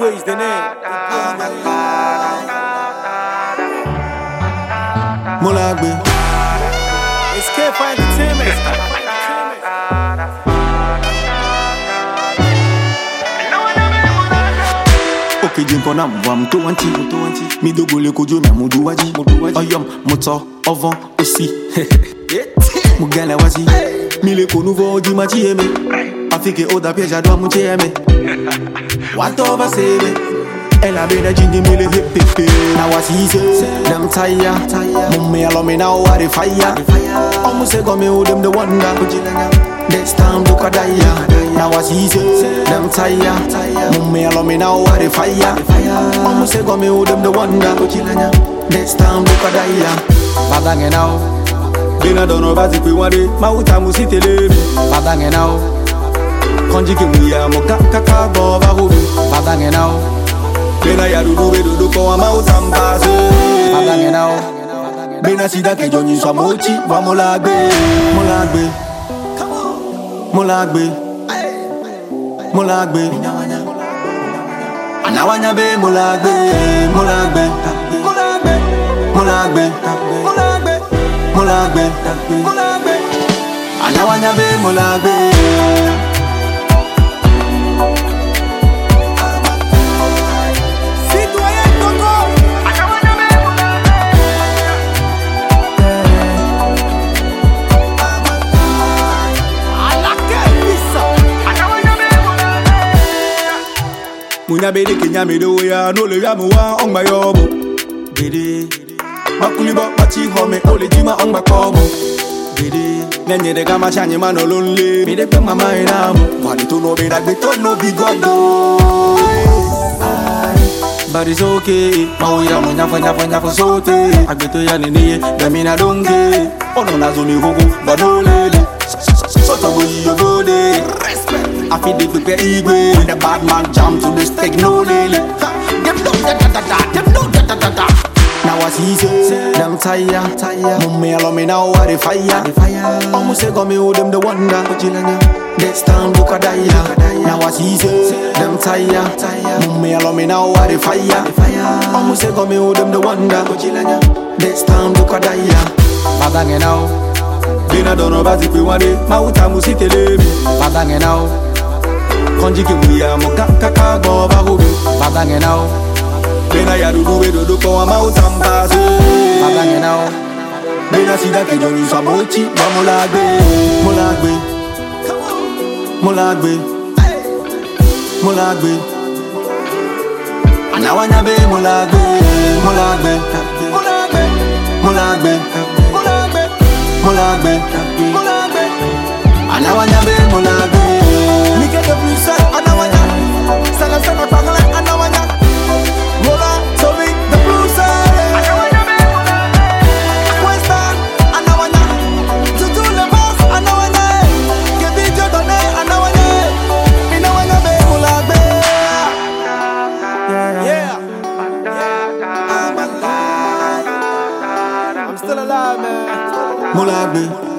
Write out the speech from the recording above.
Igwe is the name. Mulagbe. It's K-Fi Entertainment. Okay, jinkona mwa mto wanchi. Mi dogole kojo mi amudu waji. Oyom, moto, oven, aussi. Mugala waji. Mi le konuvo di machi eme. Afike oda pia jadwa muche eme. Watoba sebe. Ella be the jingle me le hip hip hip. Now what he say? Them tire. Mummy allow me now what the fire. Almost say go me who them the wonder. Next time look at die. Now what he say? Them tire. Mummy allow me now what the fire. Almost say go me who them the wonder. Next time look at die. Badange now. Bina dono bazi kwi wade. Mauta musite levi. Badange now. Konji kimuya mo kaka bova hubi. Badange now. Bena ya dudu be dudu kwa mauta mpaze. Badange now. Bena sida ke joni swa mochi. Va mulagbe. Anawanya be mulagbe. Anawanya be mulagbe. Munya bede kenya medo ya no le ya muwa on my yobo bede makuli ba pati home ole jima on my kobo bede nenye de kama chanye mano lonely bede pe mama ina mo wali to no be that be to no be god but it's okay mawira munya fanya sote agbeto ya nini be mi na donge ono na zoni hogo but no lele so to go you go dey I feel the big Igwe. When the bad man jump to the stake, no lily. Them know da. Now what he say? Them tire. Mummy allow me now what the fire. Almost say go me who them the wonder. Next time look at die. Now what he say? Them tire. Mummy allow me now what the fire. Almost say go me who them the wonder. Next time look at die. Badange now. Bina dono bazi kwi wade. Mauta musite levi. Badange now. Konji kimuya mo kaka bova hubi. Badange now. Bena ya dudu be dudu kwa mauta mpaze. Badange now. Bena sida ke joni swa mochi. Ba mulagbe. Anawanya be mulagbe. Anawanya be mulagbe. Nigga the blue side, anawanya. Sana pangala, anawanya. Rolla, Toby, the blue side. Anawanya be mulagbe. Cuesta, anawanya. Tutu le boss, anawanya. Kebi jodone, anawanya. Inawanya be mulagbe. Yeah. I'm alive. I'm still alive, man. Mulagbe.